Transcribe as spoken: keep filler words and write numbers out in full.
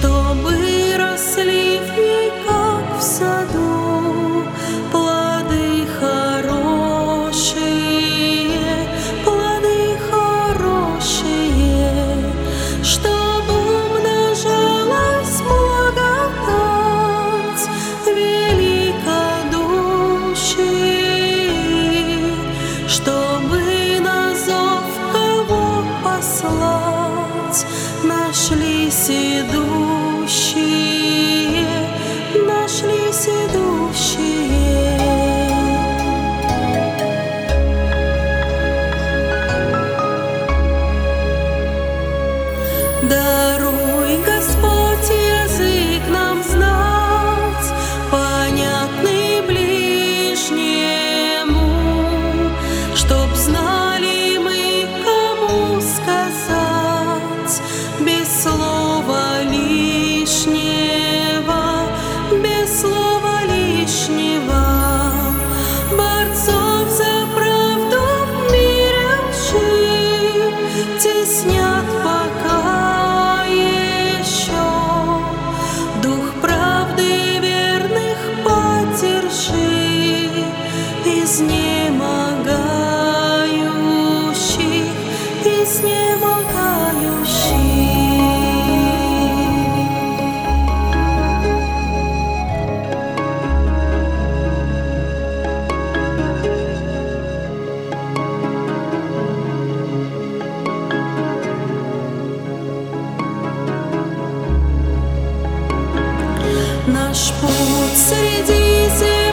чтобы росли в ней, как в саду, плоды хорошие, плоды хорошие, чтобы умножалась благодать великодушие, чтобы на зов кого послать нашлись идущие, нашлись идущие. Даруй, Господь, язык нам знать, понятный ближнему, чтоб знали мы, кому сказать, без слова лишнего, без слова лишнего. Борцов за правду в мире лжи теснят пока еще. Дух правды верных поддержи, изнемогающих, изнемогающих. Наш путь среди земли